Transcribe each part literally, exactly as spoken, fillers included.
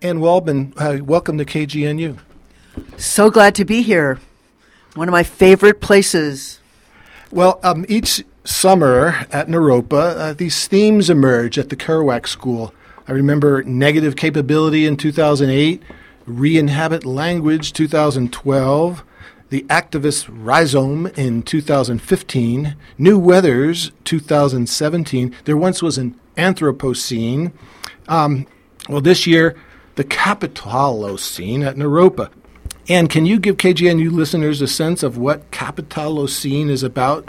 Ann Waldman, uh, welcome to K G N U. So glad to be here. One of my favorite places. Well, um, each summer at Naropa, uh, these themes emerge at the Kerouac School. I remember Negative Capability in two thousand eight, Re-inhabit Language two thousand twelve, The Activist Rhizome in two thousand fifteen, New Weathers two thousand seventeen. There once was an Anthropocene. Um, well, this year, the Capitalocene at Naropa. And can you give K G N U listeners a sense of what Capitalocene is about?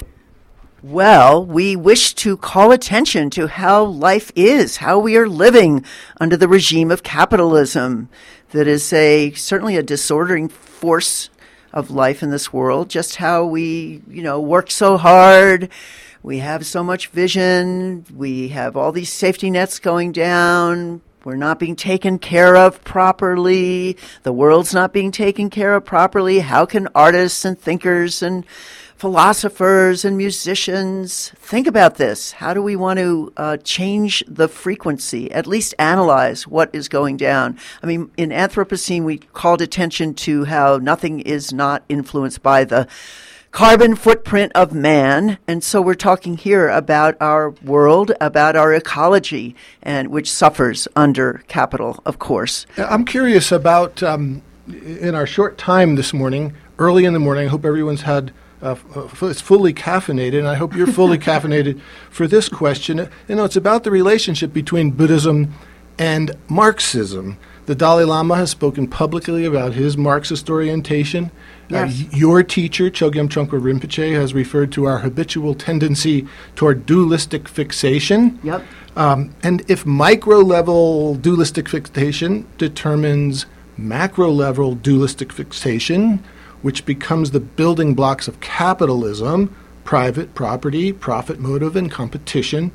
Well, we wish to call attention to how life is, how we are living under the regime of capitalism that is a certainly a disordering force of life in this world, just how we, you know, work so hard, we have so much vision, we have all these safety nets going down, we're not being taken care of properly, the world's not being taken care of properly. How can artists and thinkers and philosophers and musicians think about this? How do we want to uh, change the frequency, at least analyze what is going down? I mean, in Anthropocene, we called attention to how nothing is not influenced by the carbon footprint of man. And so we're talking here about our world, about our ecology, and which suffers under capital, of course. I'm curious about, um, in our short time this morning, early in the morning, I hope everyone's had Uh, it's fully caffeinated, and I hope you're fully caffeinated for this question. You know, it's about the relationship between Buddhism and Marxism. The Dalai Lama has spoken publicly about his Marxist orientation. Yes. Uh, your teacher, Chogyam Trungpa Rinpoche, has referred to our habitual tendency toward dualistic fixation. Yep. Um, and if micro-level dualistic fixation determines macro-level dualistic fixation, which becomes the building blocks of capitalism, private property, profit motive, and competition.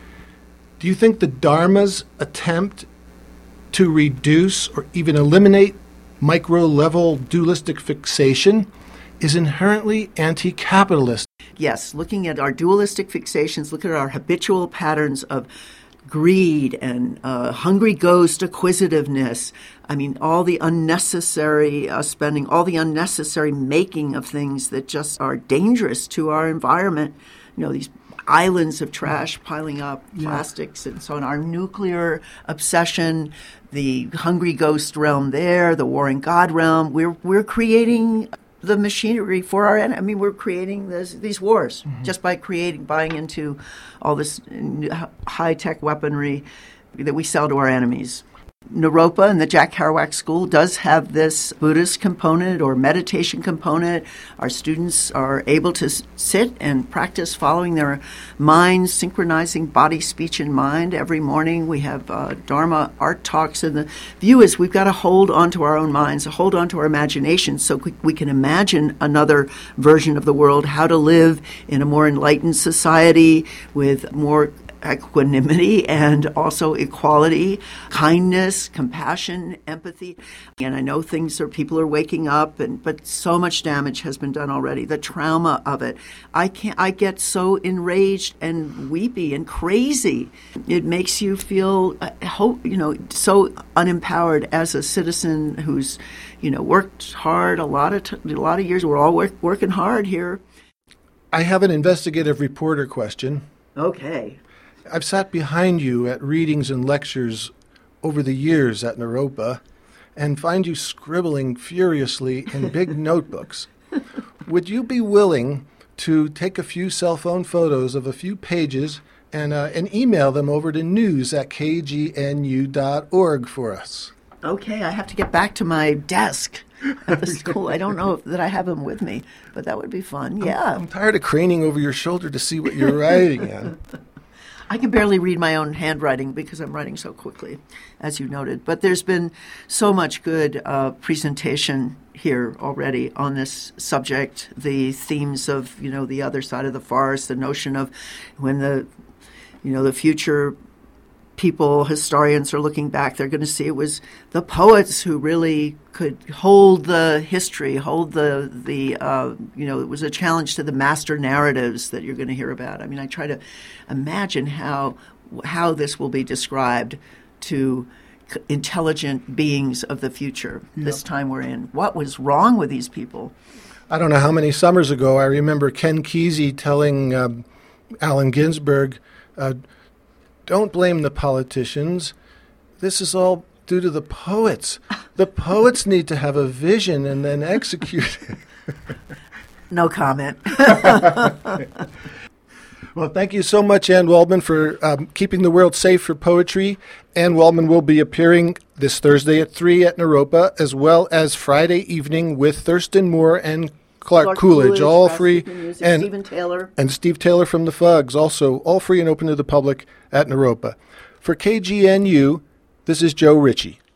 Do you think the Dharma's attempt to reduce or even eliminate micro-level dualistic fixation is inherently anti-capitalist? Yes, looking at our dualistic fixations, look at our habitual patterns of greed and uh, hungry ghost acquisitiveness. I mean, all the unnecessary uh, spending, all the unnecessary making of things that just are dangerous to our environment. You know, these islands of trash piling up, yeah. plastics and so on. Our nuclear obsession, the hungry ghost realm there, the warring god realm. We're we're creating the machinery for our enemy. I mean, we're creating this, these wars mm-hmm. just by creating, buying into all this high-tech weaponry that we sell to our enemies. Naropa and the Jack Kerouac School does have this Buddhist component or meditation component. Our students are able to s- sit and practice following their minds, synchronizing body, speech, and mind. Every morning we have uh, Dharma art talks, and the view is we've got to hold on to our own minds, hold on to our imagination so we, we can imagine another version of the world, how to live in a more enlightened society with more equanimity and also equality, kindness, compassion, empathy. And I know things are, people are waking up, and but so much damage has been done already. The trauma of it. I can't, I get so enraged and weepy and crazy. It makes you feel, uh, hope, you know, so unempowered as a citizen who's, you know, worked hard a lot of, t- a lot of years. We're all work, working hard here. I have an investigative reporter question. Okay. I've sat behind you at readings and lectures over the years at Naropa and find you scribbling furiously in big notebooks. Would you be willing to take a few cell phone photos of a few pages and uh, and email them over to news at k g n u dot org for us? Okay, I have to get back to my desk at the school. I don't know if, that I have them with me, but that would be fun. Yeah. I'm, I'm tired of craning over your shoulder to see what you're writing in. I can barely read my own handwriting because I'm writing so quickly, as you noted. But there's been so much good uh, presentation here already on this subject, the themes of, you know, the other side of the forest, the notion of when the, you know, the future people, historians are looking back, they're going to see it was the poets who really could hold the history, hold the, the uh, you know, it was a challenge to the master narratives that you're going to hear about. I mean, I try to imagine how how this will be described to c- intelligent beings of the future. Yep. This time we're in. What was wrong with these people? I don't know how many summers ago, I remember Ken Kesey telling um, Allen Ginsberg, uh, don't blame the politicians. This is all due to the poets. The poets need to have a vision and then execute it. No comment. Well, thank you so much, Ann Waldman, for um, keeping the world safe for poetry. Ann Waldman will be appearing this Thursday at three at Naropa, as well as Friday evening with Thurston Moore and Clark, Clark Coolidge, Coolidge, all Brass free. Speaking Music, And Stephen Taylor. And Steve Taylor from the Fugs, also all free and open to the public at Naropa. For K G N U, this is Joe Ritchie.